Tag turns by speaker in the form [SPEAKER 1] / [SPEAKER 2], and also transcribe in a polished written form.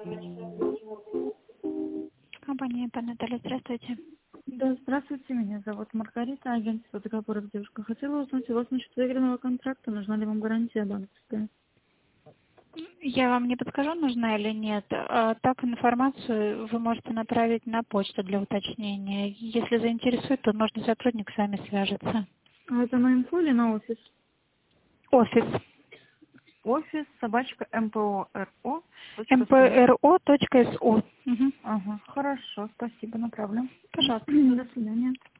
[SPEAKER 1] Компания Наталья, здравствуйте.
[SPEAKER 2] Да, здравствуйте, меня зовут Маргарита, агентство договоров девушка. Хотела узнать, у вас насчет выигранного контракта, нужна ли вам гарантия банковская?
[SPEAKER 1] Я вам не подскажу, нужна или нет. Так, информацию вы можете направить на почту для уточнения. Если заинтересует, то нужный сотрудник с вами свяжется.
[SPEAKER 2] А это на инфо или на офис?
[SPEAKER 1] Офис.
[SPEAKER 2] Офис, собачка, МПО.РО.
[SPEAKER 1] mpro.su.
[SPEAKER 2] Ага, хорошо, спасибо, направлю.
[SPEAKER 1] Пожалуйста.
[SPEAKER 2] До свидания.